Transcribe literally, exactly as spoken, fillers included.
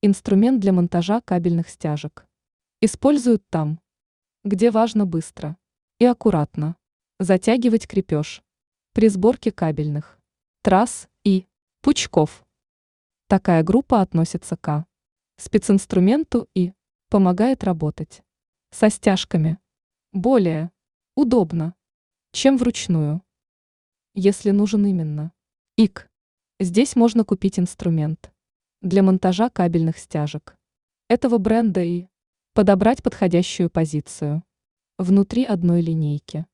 Инструмент для монтажа кабельных стяжек. Используют там, где важно быстро и аккуратно затягивать крепеж при сборке кабельных трасс и пучков. Такая группа относится к специнструменту и помогает работать со стяжками более удобно, чем вручную. Если нужен именно ИК, здесь можно купить инструмент для монтажа кабельных стяжек этого бренда и подобрать подходящую позицию внутри одной линейки.